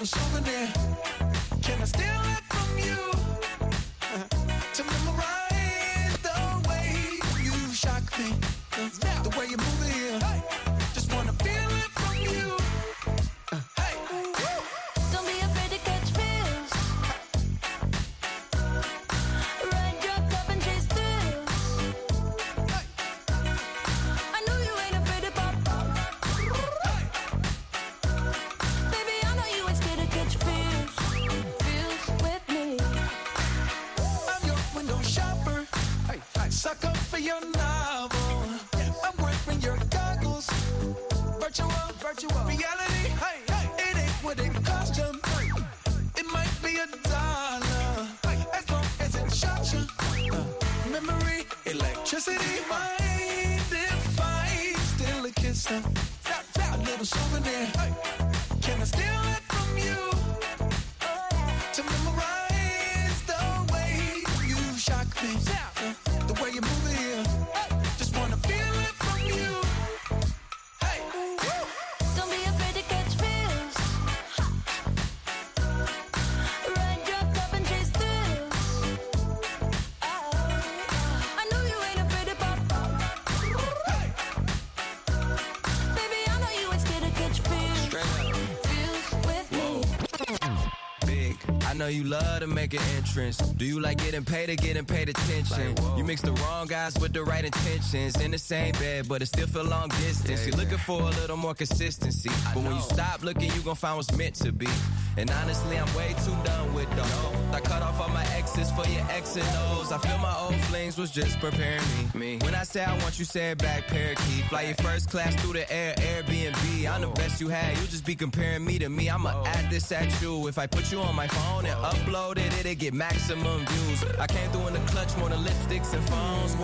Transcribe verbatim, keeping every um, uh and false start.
little souvenir. Can I steal it from you? Uh, to memorize the way you shock me, uh, the way you move it here. Hey. Just wanna feel it from you. Uh, hey. Don't be afraid to catch feels. Ride your cup and chase thrills. Hey. I know you ain't afraid to pop up. Hey. Baby, I know you ain't scared to catch feels. Feels with me. I'm your window shopper. Hey. Hey. Sucker for your novel. Yeah. I'm wearing your goggles. Virtual, virtual reality. Hey, hey. It ain't what it cost you. Hey. It might be a dollar. Hey. As long as it shot you. Uh, memory, electricity. Mind if I steal a kiss? Uh, a little souvenir. Hey. Can I steal it from you? To memorize the way you shock me. Uh, the way you move it here. Just wanna feel it from you. Hey. Don't be afraid to catch feels. Ride your cup and chase thrills. Oh, I know you ain't afraid to pop up. Hey. Baby, I know you ain't scared to catch feels. Feels with me. Big, I know you love to make an entrance. Do you like getting paid or getting paid attention? You mix the wrong guys with the right intentions. In the same bed, but it still feel long distance. Yeah, You're looking yeah. for a little more consistency. But when you stop looking, you gon' find what's meant to be. And honestly, I'm way too done with those. I cut off all my exes for your X and O's. I feel my old flings was just preparing me. Me. When I say I want you, say it back, parakeet. Fly your first class through the air, Airbnb. I'm the best you had, you just be comparing me to me. I'ma add this at you. If I put you on my phone and upload it, it'll get maximum views. I came through in the clutch more than lipsticks and phones.